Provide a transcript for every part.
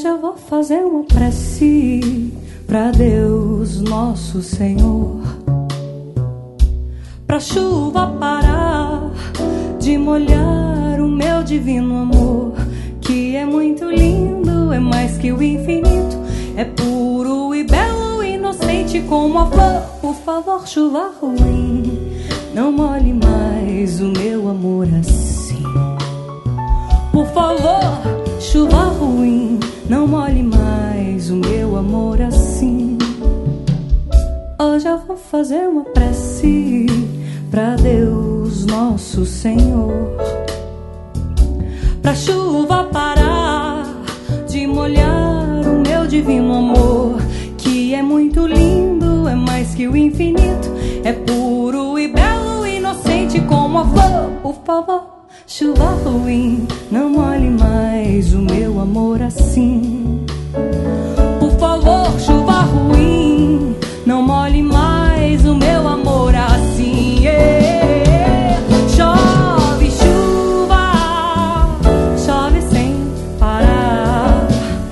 Hoje eu vou fazer uma prece pra Deus nosso Senhor, pra chuva parar de molhar o meu divino amor, que é muito lindo, é mais que o infinito, é puro e belo, inocente como a flor. Por favor, chuva ruim, não molhe mais o meu amor assim. Por favor, chuva ruim, não molhe mais o meu amor assim. Hoje eu vou fazer uma prece pra Deus nosso Senhor, pra chuva parar de molhar o meu divino amor, que é muito lindo, é mais que o infinito, é puro e belo, inocente como a flor. Por favor, chuva ruim, não molhe mais o meu amor assim. Por favor, chuva ruim, não molhe mais o meu amor assim. Chove chuva, chove sem parar.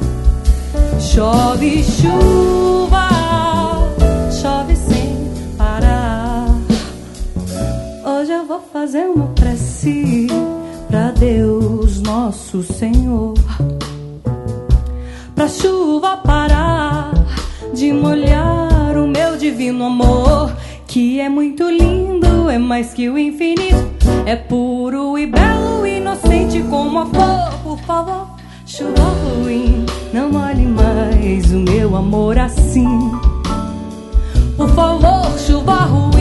Chove chuva, chove sem parar. Hoje eu vou fazer uma prece pra Deus nosso Senhor, pra chuva parar de molhar o meu divino amor, que é muito lindo, é mais que o infinito, é puro e belo, inocente como a flor. Por favor, chuva ruim, não molhe mais o meu amor assim. Por favor, chuva ruim,